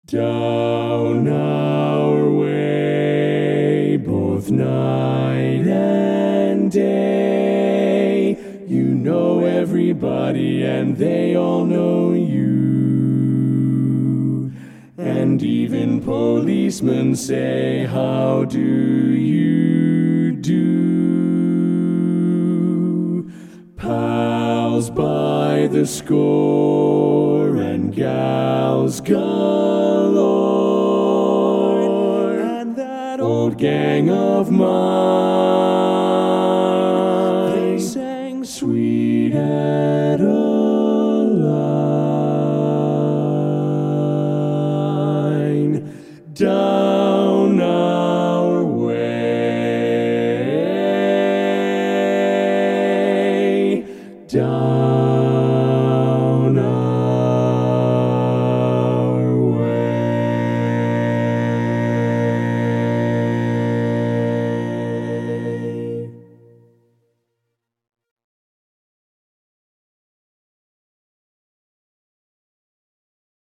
Down our way, both night and day, you know everybody and they all know you. And even policemen say, how do you do? Pals by the score and gals galore, and that old gang of mine, they sang sweet